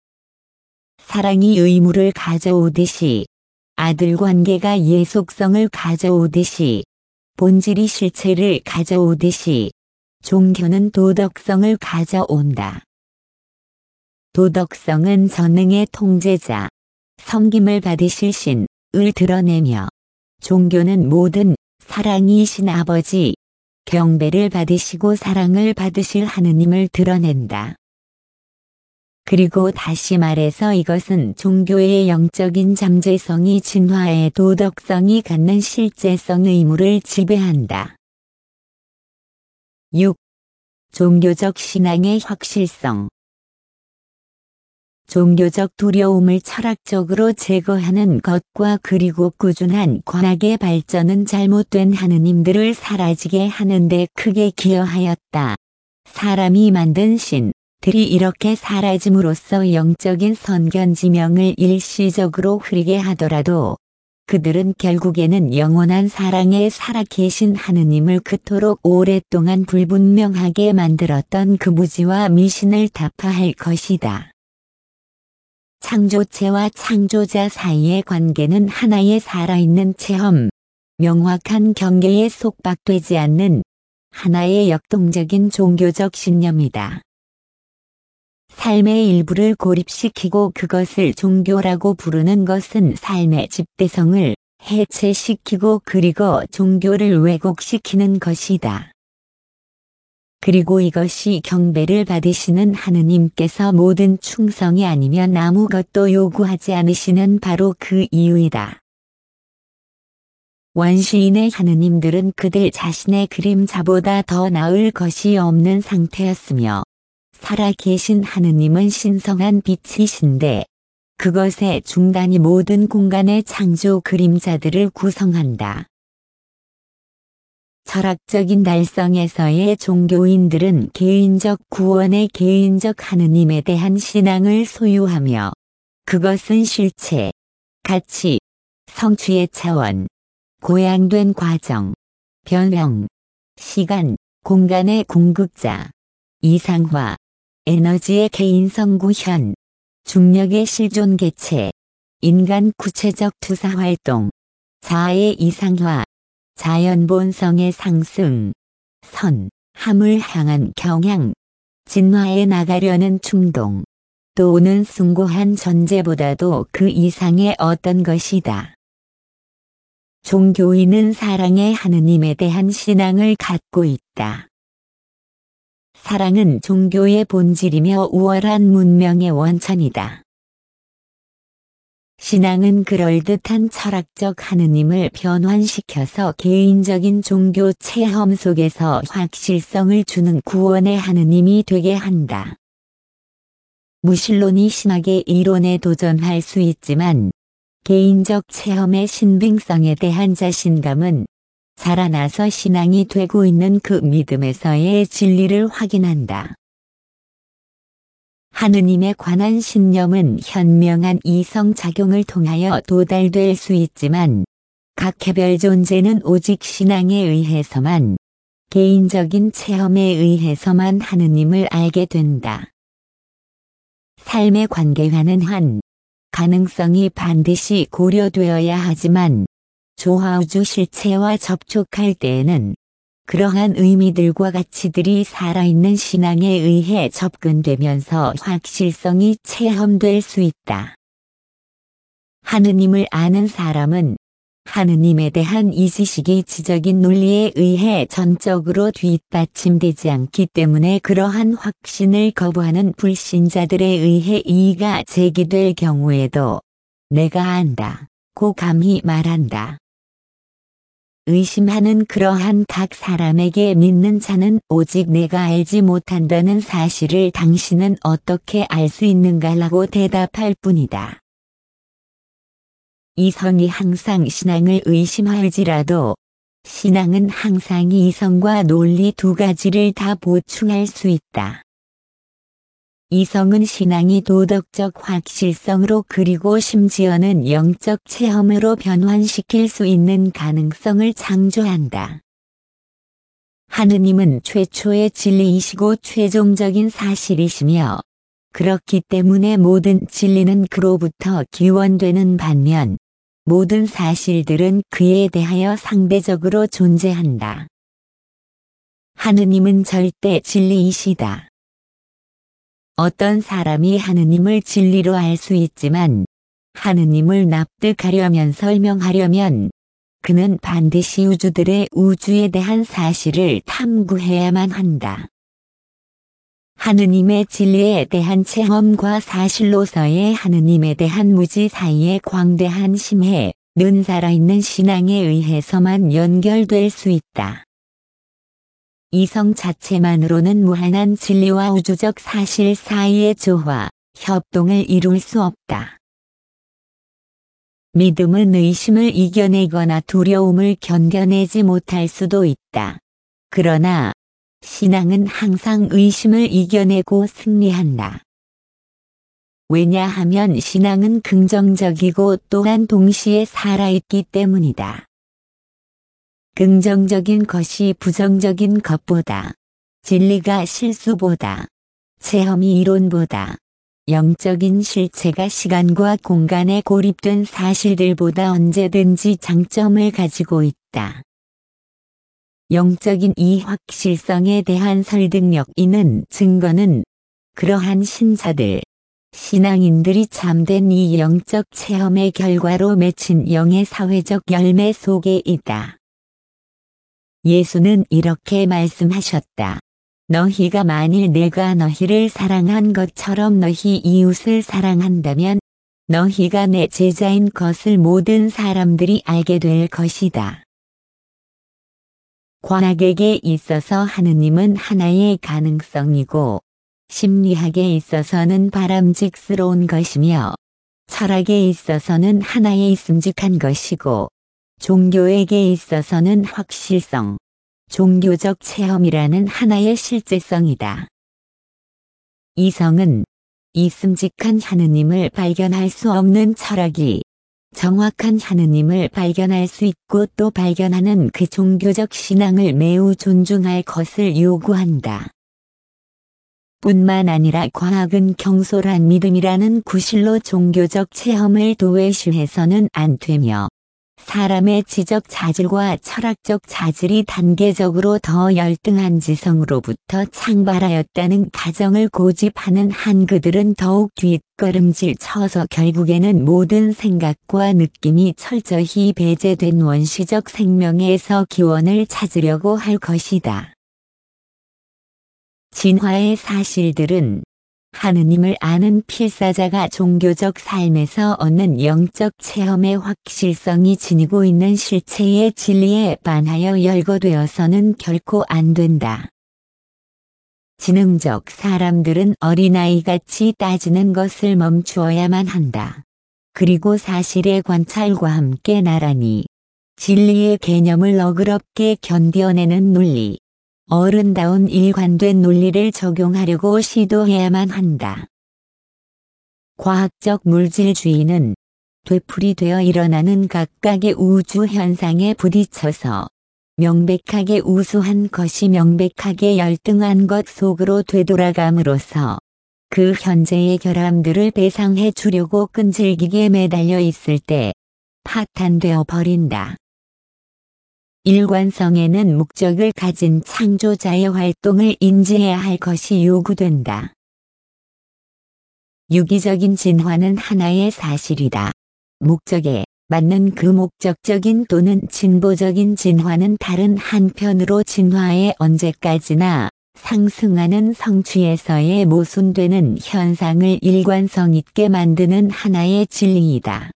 사랑이 의무를 가져오듯이 아들 관계가 예속성을 가져오듯이 본질이 실체를 가져오듯이 종교는 도덕성을 가져온다. 도덕성은 전능의 통제자, 섬김을 받으실 신을 드러내며, 종교는 모든 사랑이신 아버지, 경배를 받으시고 사랑을 받으실 하느님을 드러낸다. 그리고 다시 말해서 이것은 종교의 영적인 잠재성이 진화의 도덕성이 갖는 실제성 의무를 지배한다. 6. 종교적 신앙의 확실성. 종교적 두려움을 철학적으로 제거하는 것과 그리고 꾸준한 과학의 발전은 잘못된 하느님들을 사라지게 하는데 크게 기여하였다. 사람이 만든 신들이 이렇게 사라짐으로써 영적인 선견지명을 일시적으로 흐리게 하더라도 그들은 결국에는 영원한 사랑에 살아계신 하느님을 그토록 오랫동안 불분명하게 만들었던 그 무지와 미신을 타파할 것이다. 창조체와 창조자 사이의 관계는 하나의 살아있는 체험, 명확한 경계에 속박되지 않는 하나의 역동적인 종교적 신념이다. 삶의 일부를 고립시키고 그것을 종교라고 부르는 것은 삶의 집대성을 해체시키고 그리고 종교를 왜곡시키는 것이다. 그리고 이것이 경배를 받으시는 하느님께서 모든 충성이 아니면 아무것도 요구하지 않으시는 바로 그 이유이다. 원시인의 하느님들은 그들 자신의 그림자보다 더 나을 것이 없는 상태였으며 살아계신 하느님은 신성한 빛이신데 그것의 중단이 모든 공간의 창조 그림자들을 구성한다. 철학적인 달성에서의 종교인들은 개인적 구원의 개인적 하느님에 대한 신앙을 소유하며 그것은 실체, 가치, 성취의 차원, 고양된 과정, 변형, 시간, 공간의 궁극자, 이상화, 에너지의 개인성 구현, 중력의 실존 개체, 인간 구체적 투사활동, 자아의 이상화, 자연 본성의 상승, 함을 향한 경향, 진화해 나가려는 충동, 또는 숭고한 전제보다도 그 이상의 어떤 것이다. 종교인은 사랑의 하느님에 대한 신앙을 갖고 있다. 사랑은 종교의 본질이며 우월한 문명의 원천이다. 신앙은 그럴듯한 철학적 하느님을 변환시켜서 개인적인 종교 체험 속에서 확실성을 주는 구원의 하느님이 되게 한다. 무신론이 신학의 이론에 도전할 수 있지만 개인적 체험의 신빙성에 대한 자신감은 자라나서 신앙이 되고 있는 그 믿음에서의 진리를 확인한다. 하느님에 관한 신념은 현명한 이성작용을 통하여 도달될 수 있지만 각 개별 존재는 오직 신앙에 의해서만 개인적인 체험에 의해서만 하느님을 알게 된다. 삶의 관계와는 한 가능성이 반드시 고려되어야 하지만 조화우주 실체와 접촉할 때에는 그러한 의미들과 가치들이 살아있는 신앙에 의해 접근되면서 확실성이 체험될 수 있다. 하느님을 아는 사람은 하느님에 대한 이 지식이 지적인 논리에 의해 전적으로 뒷받침되지 않기 때문에 그러한 확신을 거부하는 불신자들에 의해 이의가 제기될 경우에도 내가 안다고 감히 말한다. 의심하는 그러한 각 사람에게 믿는 자는 오직 내가 알지 못한다는 사실을 당신은 어떻게 알 수 있는가라고 대답할 뿐이다. 이성이 항상 신앙을 의심할지라도 신앙은 항상 이성과 논리 두 가지를 다 보충할 수 있다. 이성은 신앙이 도덕적 확실성으로 그리고 심지어는 영적 체험으로 변환시킬 수 있는 가능성을 창조한다. 하느님은 최초의 진리이시고 최종적인 사실이시며 그렇기 때문에 모든 진리는 그로부터 기원되는 반면 모든 사실들은 그에 대하여 상대적으로 존재한다. 하느님은 절대 진리이시다. 어떤 사람이 하느님을 진리로 알 수 있지만 하느님을 납득하려면 설명하려면 그는 반드시 우주들의 우주에 대한 사실을 탐구해야만 한다. 하느님의 진리에 대한 체험과 사실로서의 하느님에 대한 무지 사이의 광대한 심해는 살아있는 신앙에 의해서만 연결될 수 있다. 이성 자체만으로는 무한한 진리와 우주적 사실 사이의 조화, 협동을 이룰 수 없다. 믿음은 의심을 이겨내거나 두려움을 견뎌내지 못할 수도 있다. 그러나 신앙은 항상 의심을 이겨내고 승리한다. 왜냐하면 신앙은 긍정적이고 또한 동시에 살아있기 때문이다. 긍정적인 것이 부정적인 것보다, 진리가 실수보다, 체험이 이론보다, 영적인 실체가 시간과 공간에 고립된 사실들보다 언제든지 장점을 가지고 있다. 영적인 이 확실성에 대한 설득력 이는 증거는 그러한 신자들, 신앙인들이 참된 이 영적 체험의 결과로 맺힌 영의 사회적 열매 속에 있다. 예수는 이렇게 말씀하셨다. 너희가 만일 내가 너희를 사랑한 것처럼 너희 이웃을 사랑한다면 너희가 내 제자인 것을 모든 사람들이 알게 될 것이다. 과학에게 있어서 하느님은 하나의 가능성이고 심리학에 있어서는 바람직스러운 것이며 철학에 있어서는 하나의 있음직한 것이고 종교에게 있어서는 확실성, 종교적 체험이라는 하나의 실제성이다. 이성은 있음직한 하느님을 발견할 수 없는 철학이 정확한 하느님을 발견할 수 있고 또 발견하는 그 종교적 신앙을 매우 존중할 것을 요구한다. 뿐만 아니라 과학은 경솔한 믿음이라는 구실로 종교적 체험을 도외시해서는 안 되며 사람의 지적 자질과 철학적 자질이 단계적으로 더 열등한 지성으로부터 창발하였다는 가정을 고집하는 한 그들은 더욱 뒷걸음질 쳐서 결국에는 모든 생각과 느낌이 철저히 배제된 원시적 생명에서 기원을 찾으려고 할 것이다. 진화의 사실들은 하느님을 아는 필사자가 종교적 삶에서 얻는 영적 체험의 확실성이 지니고 있는 실체의 진리에 반하여 열거되어서는 결코 안 된다. 지능적 사람들은 어린아이같이 따지는 것을 멈추어야만 한다. 그리고 사실의 관찰과 함께 나란히 진리의 개념을 너그럽게 견뎌내는 논리, 어른다운 일관된 논리를 적용하려고 시도해야만 한다. 과학적 물질주의는 되풀이되어 일어나는 각각의 우주 현상에 부딪혀서 명백하게 우수한 것이 명백하게 열등한 것 속으로 되돌아감으로써 그 현재의 결함들을 배상해 주려고 끈질기게 매달려 있을 때 파탄되어 버린다. 일관성에는 목적을 가진 창조자의 활동을 인지해야 할 것이 요구된다. 유기적인 진화는 하나의 사실이다. 목적에 맞는 그 목적적인 또는 진보적인 진화는 다른 한편으로 진화에 언제까지나 상승하는 성취에서의 모순되는 현상을 일관성 있게 만드는 하나의 진리이다.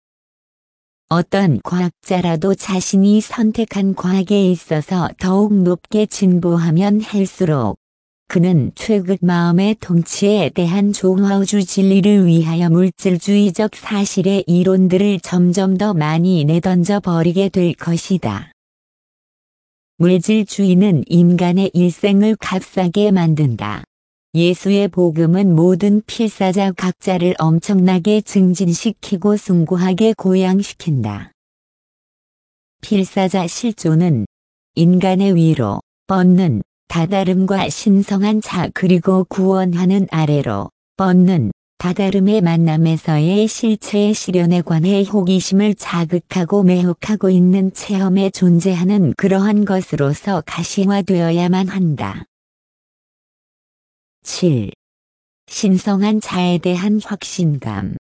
어떤 과학자라도 자신이 선택한 과학에 있어서 더욱 높게 진보하면 할수록 그는 최극 마음의 통치에 대한 조화우주 진리를 위하여 물질주의적 사실의 이론들을 점점 더 많이 내던져 버리게 될 것이다. 물질주의는 인간의 일생을 값싸게 만든다. 예수의 복음은 모든 필사자 각자를 엄청나게 증진시키고 숭고하게 고양시킨다. 필사자 실존은 인간의 위로 뻗는 다다름과 신성한 자 그리고 구원하는 아래로 뻗는 다다름의 만남에서의 실체의 실현에 관해 호기심을 자극하고 매혹하고 있는 체험에 존재하는 그러한 것으로서 가시화되어야만 한다. 7. 신성한 자에 대한 확신감.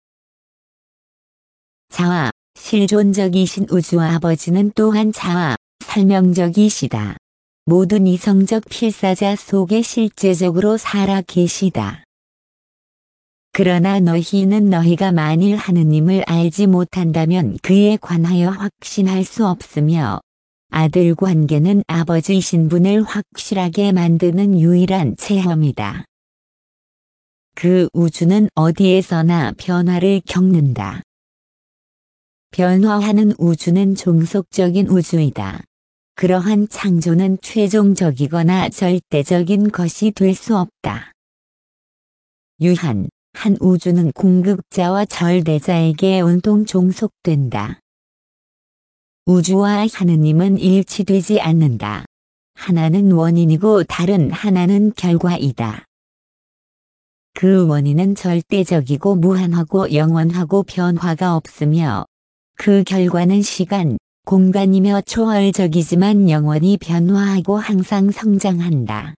자아, 실존적이신 우주 아버지는 또한 자아, 설명적이시다. 모든 이성적 필사자 속에 실제적으로 살아 계시다. 그러나 너희는 너희가 만일 하느님을 알지 못한다면 그에 관하여 확신할 수 없으며 아들 관계는 아버지이신 분을 확실하게 만드는 유일한 체험이다. 그 우주는 어디에서나 변화를 겪는다. 변화하는 우주는 종속적인 우주이다. 그러한 창조는 최종적이거나 절대적인 것이 될 수 없다. 유한, 한 우주는 공급자와 절대자에게 온통 종속된다. 우주와 하느님은 일치되지 않는다. 하나는 원인이고 다른 하나는 결과이다. 그 원인은 절대적이고 무한하고 영원하고 변화가 없으며 그 결과는 시간, 공간이며 초월적이지만 영원히 변화하고 항상 성장한다.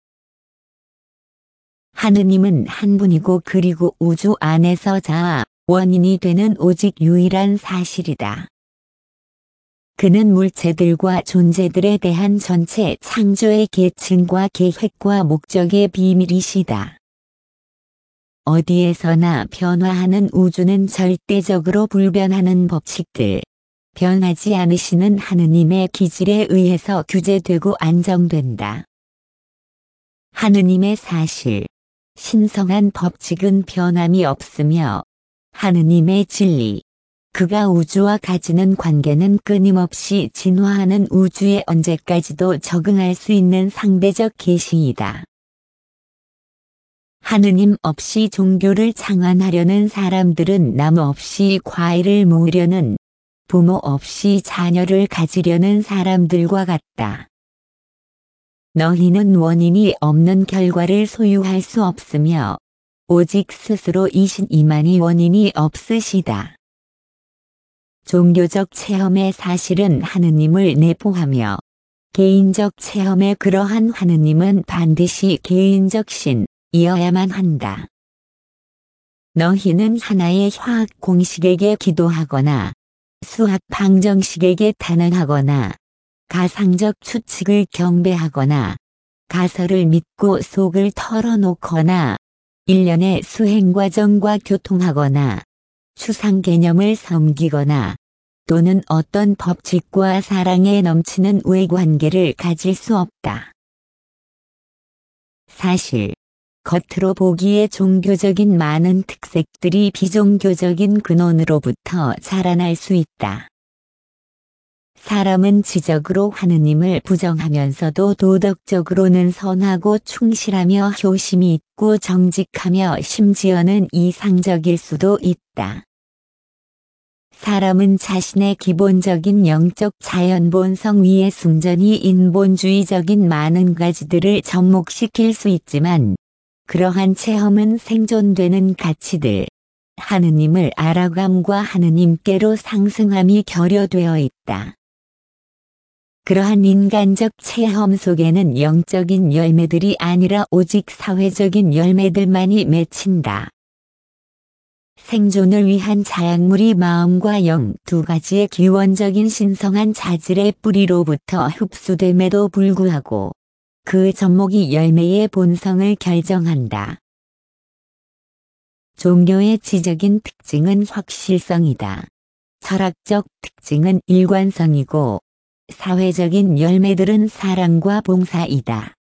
하느님은 한 분이고 그리고 우주 안에서 자아, 원인이 되는 오직 유일한 사실이다. 그는 물체들과 존재들에 대한 전체 창조의 계층과 계획과 목적의 비밀이시다. 어디에서나 변화하는 우주는 절대적으로 불변하는 법칙들, 변하지 않으시는 하느님의 기질에 의해서 규제되고 안정된다. 하느님의 사실, 신성한 법칙은 변함이 없으며 하느님의 진리, 그가 우주와 가지는 관계는 끊임없이 진화하는 우주에 언제까지도 적응할 수 있는 상대적 계시이다. 하느님 없이 종교를 창안하려는 사람들은 나무 없이 과일을 모으려는, 부모 없이 자녀를 가지려는 사람들과 같다. 너희는 원인이 없는 결과를 소유할 수 없으며 오직 스스로 이신 이만이 원인이 없으시다. 종교적 체험의 사실은 하느님을 내포하며 개인적 체험의 그러한 하느님은 반드시 개인적 신이어야만 한다. 너희는 하나의 화학 공식에게 기도하거나 수학 방정식에게 탄원하거나 가상적 추측을 경배하거나 가설을 믿고 속을 털어놓거나 일련의 수행과정과 교통하거나 추상 개념을 섬기거나 또는 어떤 법칙과 사랑에 넘치는 우애관계를 가질 수 없다. 사실 겉으로 보기에 종교적인 많은 특색들이 비종교적인 근원으로부터 자라날 수 있다. 사람은 지적으로 하느님을 부정하면서도 도덕적으로는 선하고 충실하며 효심이 있고 정직하며 심지어는 이상적일 수도 있다. 사람은 자신의 기본적인 영적 자연 본성 위에 순전히 인본주의적인 많은 가지들을 접목시킬 수 있지만 그러한 체험은 생존되는 가치들, 하느님을 알아감과 하느님께로 상승함이 결여되어 있다. 그러한 인간적 체험 속에는 영적인 열매들이 아니라 오직 사회적인 열매들만이 맺힌다. 생존을 위한 자약물이 마음과 영 두 가지의 기원적인 신성한 자질의 뿌리로부터 흡수됨에도 불구하고 그 접목이 열매의 본성을 결정한다. 종교의 지적인 특징은 확실성이다. 철학적 특징은 일관성이고 사회적인 열매들은 사랑과 봉사이다.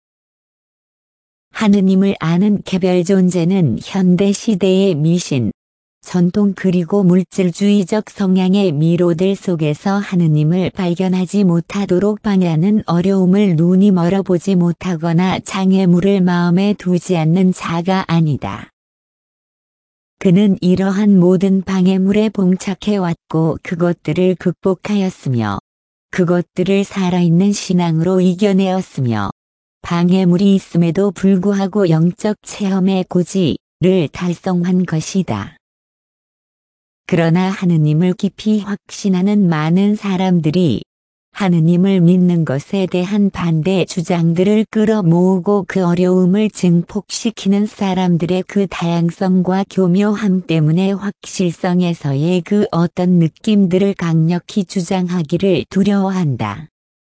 하느님을 아는 개별 존재는 현대 시대의 미신, 전통 그리고 물질주의적 성향의 미로들 속에서 하느님을 발견하지 못하도록 방해하는 어려움을 눈이 멀어보지 못하거나 장애물을 마음에 두지 않는 자가 아니다. 그는 이러한 모든 방해물에 봉착해왔고 그것들을 극복하였으며 그것들을 살아있는 신앙으로 이겨내었으며 방해물이 있음에도 불구하고 영적 체험의 고지, 달성한 것이다. 그러나 하느님을 깊이 확신하는 많은 사람들이 하느님을 믿는 것에 대한 반대 주장들을 끌어모으고 그 어려움을 증폭시키는 사람들의 그 다양성과 교묘함 때문에 확실성에서의 그 어떤 느낌들을 강력히 주장하기를 두려워한다.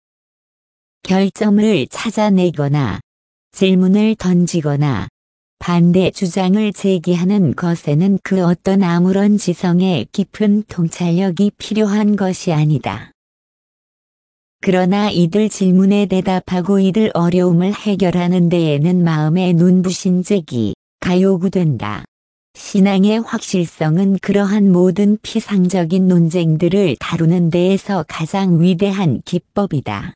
결점을 찾아내거나 질문을 던지거나 반대 주장을 제기하는 것에는 그 어떤 아무런 지성의 깊은 통찰력이 필요한 것이 아니다. 그러나 이들 질문에 대답하고 이들 어려움을 해결하는 데에는 마음의 눈부신잭이 요구된다. 신앙의 확실성은 그러한 모든 피상적인 논쟁들을 다루는 데에서 가장 위대한 기법이다.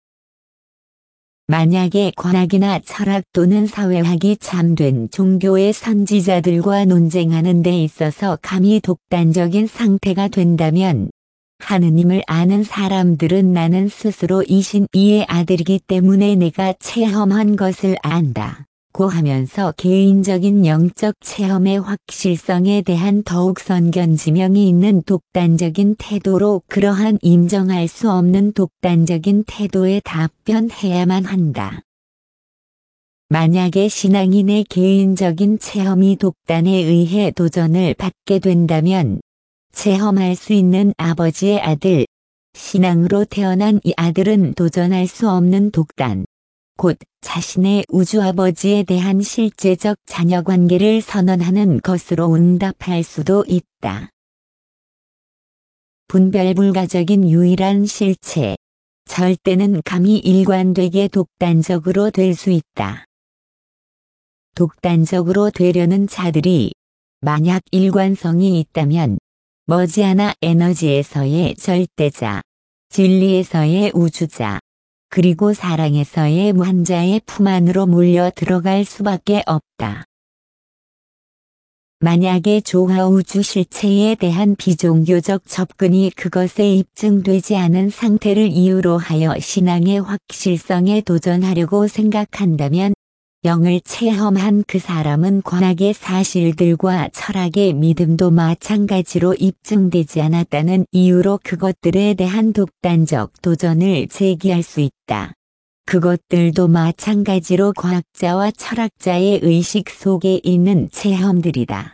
만약에 과학이나 철학 또는 사회학이 참된 종교의 선지자들과 논쟁하는 데 있어서 감히 독단적인 상태가 된다면 하느님을 아는 사람들은 나는 스스로 이신 이의 아들이기 때문에 내가 체험한 것을 안다 고 하면서 개인적인 영적 체험의 확실성에 대한 더욱 선견지명이 있는 독단적인 태도로 그러한 인정할 수 없는 독단적인 태도에 답변해야만 한다. 만약에 신앙인의 개인적인 체험이 독단에 의해 도전을 받게 된다면 체험할 수 있는 아버지의 아들, 신앙으로 태어난 이 아들은 도전할 수 없는 독단, 곧 자신의 우주아버지에 대한 실제적 자녀관계를 선언하는 것으로 응답할 수도 있다. 분별불가적인 유일한 실체, 절대는 감히 일관되게 독단적으로 될 수 있다. 독단적으로 되려는 자들이 만약 일관성이 있다면 머지않아 에너지에서의 절대자, 진리에서의 우주자, 그리고 사랑에서의 무한자의 품 안으로 몰려 들어갈 수밖에 없다. 만약에 조화우주 실체에 대한 비종교적 접근이 그것에 입증되지 않은 상태를 이유로 하여 신앙의 확실성에 도전하려고 생각한다면 영을 체험한 그 사람은 과학의 사실들과 철학의 믿음도 마찬가지로 입증되지 않았다는 이유로 그것들에 대한 독단적 도전을 제기할 수 있다. 그것들도 마찬가지로 과학자와 철학자의 의식 속에 있는 체험들이다.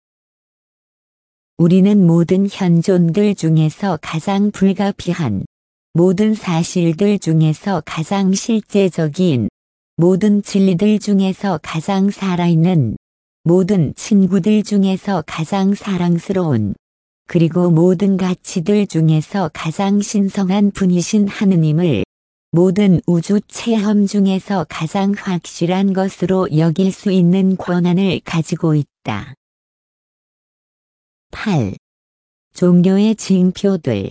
우리는 모든 현존들 중에서 가장 불가피한, 모든 사실들 중에서 가장 실제적인, 모든 진리들 중에서 가장 살아있는, 모든 친구들 중에서 가장 사랑스러운, 그리고 모든 가치들 중에서 가장 신성한 분이신 하느님을 모든 우주 체험 중에서 가장 확실한 것으로 여길 수 있는 권한을 가지고 있다. 8. 종교의 징표들.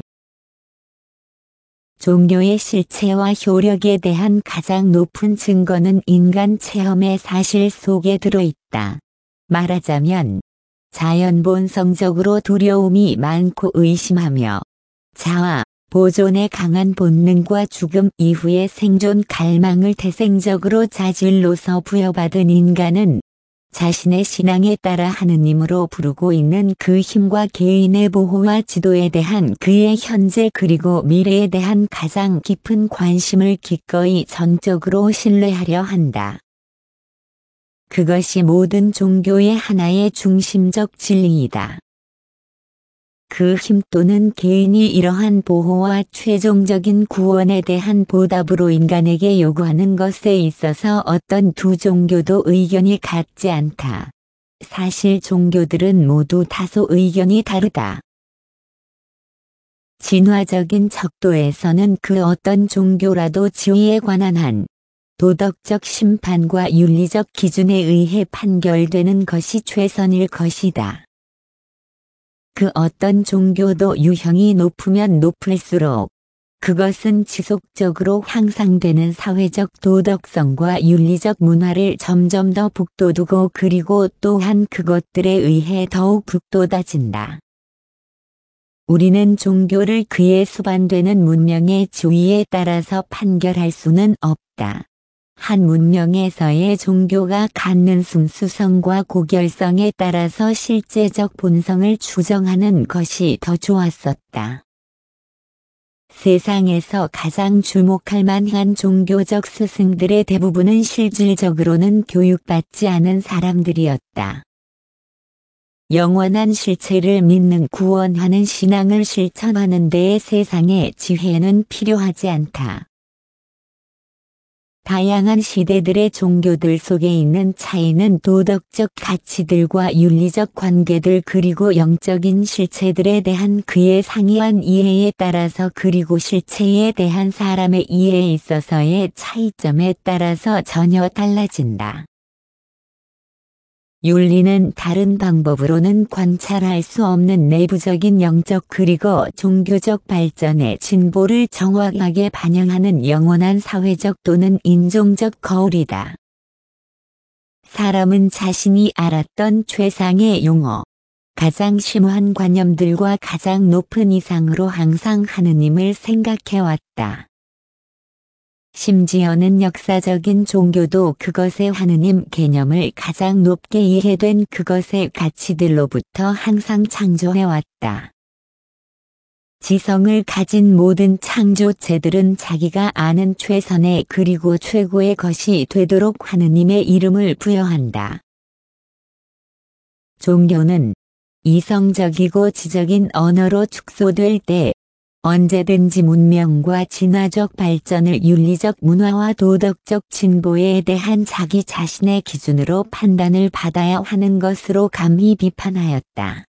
종교의 실체와 효력에 대한 가장 높은 증거는 인간 체험의 사실 속에 들어있다. 말하자면 자연 본성적으로 두려움이 많고 의심하며 자아, 보존의 강한 본능과 죽음 이후의 생존 갈망을 태생적으로 자질로서 부여받은 인간은 자신의 신앙에 따라 하느님으로 부르고 있는 그 힘과 개인의 보호와 지도에 대한 그의 현재 그리고 미래에 대한 가장 깊은 관심을 기꺼이 전적으로 신뢰하려 한다. 그것이 모든 종교의 하나의 중심적 진리이다. 그 힘 또는 개인이 이러한 보호와 최종적인 구원에 대한 보답으로 인간에게 요구하는 것에 있어서 어떤 두 종교도 의견이 같지 않다. 사실 종교들은 모두 다소 의견이 다르다. 진화적인 척도에서는 그 어떤 종교라도 지위에 관한 한 도덕적 심판과 윤리적 기준에 의해 판결되는 것이 최선일 것이다. 그 어떤 종교도 유형이 높으면 높을수록 그것은 지속적으로 향상되는 사회적 도덕성과 윤리적 문화를 점점 더 북돋우고 그리고 또한 그것들에 의해 더욱 북돋아진다. 우리는 종교를 그의 수반되는 문명의 지위에 따라서 판결할 수는 없다. 한 문명에서의 종교가 갖는 순수성과 고결성에 따라서 실제적 본성을 추정하는 것이 더 좋았었다. 세상에서 가장 주목할 만한 종교적 스승들의 대부분은 실질적으로는 교육받지 않은 사람들이었다. 영원한 실체를 믿는 구원하는 신앙을 실천하는 데에 세상의 지혜는 필요하지 않다. 다양한 시대들의 종교들 속에 있는 차이는 도덕적 가치들과 윤리적 관계들 그리고 영적인 실체들에 대한 그의 상이한 이해에 따라서 그리고 실체에 대한 사람의 이해에 있어서의 차이점에 따라서 전혀 달라진다. 윤리는 다른 방법으로는 관찰할 수 없는 내부적인 영적 그리고 종교적 발전의 진보를 정확하게 반영하는 영원한 사회적 또는 인종적 거울이다. 사람은 자신이 알았던 최상의 용어, 가장 심오한 관념들과 가장 높은 이상으로 항상 하느님을 생각해왔다. 심지어는 역사적인 종교도 그것의 하느님 개념을 가장 높게 이해된 그것의 가치들로부터 항상 창조해왔다. 지성을 가진 모든 창조체들은 자기가 아는 최선의 그리고 최고의 것이 되도록 하느님의 이름을 부여한다. 종교는 이성적이고 지적인 언어로 축소될 때 언제든지 문명과 진화적 발전을 윤리적 문화와 도덕적 진보에 대한 자기 자신의 기준으로 판단을 받아야 하는 것으로 감히 비판하였다.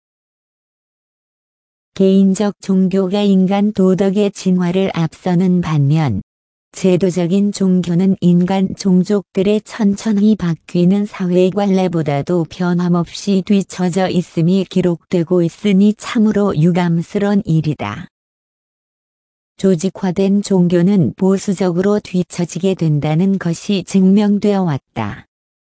개인적 종교가 인간 도덕의 진화를 앞서는 반면 제도적인 종교는 인간 종족들의 천천히 바뀌는 사회 관례보다도 변함없이 뒤처져 있음이 기록되고 있으니 참으로 유감스러운 일이다. 조직화된 종교는 보수적으로 뒤처지게 된다는 것이 증명되어 왔다.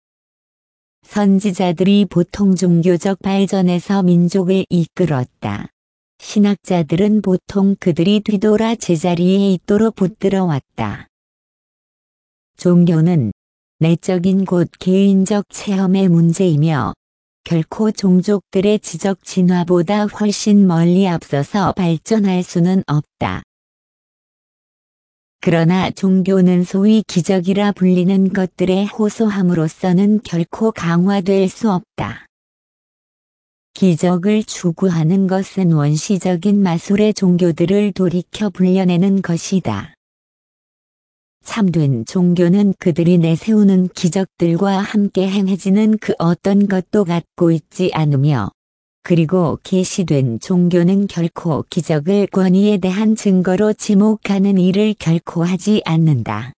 선지자들이 보통 종교적 발전에서 민족을 이끌었다. 신학자들은 보통 그들이 뒤돌아 제자리에 있도록 붙들어 왔다. 종교는 내적인 곧 개인적 체험의 문제이며 결코 종족들의 지적 진화보다 훨씬 멀리 앞서서 발전할 수는 없다. 그러나 종교는 소위 기적이라 불리는 것들의 호소함으로써는 결코 강화될 수 없다. 기적을 추구하는 것은 원시적인 마술의 종교들을 돌이켜 불려내는 것이다. 참된 종교는 그들이 내세우는 기적들과 함께 행해지는 그 어떤 것도 갖고 있지 않으며 그리고 계시된 종교는 결코 기적을 권위에 대한 증거로 지목하는 일을 결코 하지 않는다.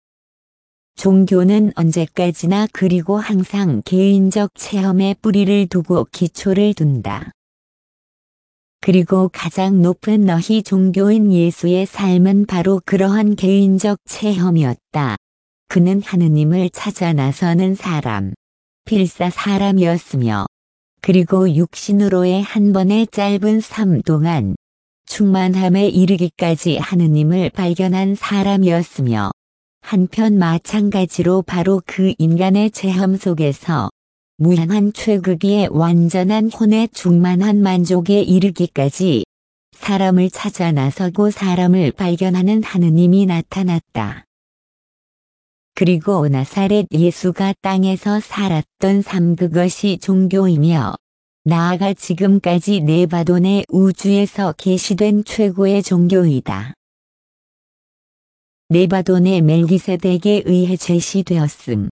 종교는 언제까지나 그리고 항상 개인적 체험에 뿌리를 두고 기초를 둔다. 그리고 가장 높은 너희 종교인 예수의 삶은 바로 그러한 개인적 체험이었다. 그는 하느님을 찾아 나서는 사람, 필사 사람이었으며 그리고 육신으로의 한 번의 짧은 삶 동안 충만함에 이르기까지 하느님을 발견한 사람이었으며 한편 마찬가지로 바로 그 인간의 체험 속에서 무한한 최극의 완전한 혼의 충만한 만족에 이르기까지 사람을 찾아 나서고 사람을 발견하는 하느님이 나타났다. 그리고 나사렛 예수가 땅에서 살았던 삶 그것이 종교이며 나아가 지금까지 네바돈의 우주에서 계시된 최고의 종교이다. 네바돈의 멜기세덱에 의해 제시되었음.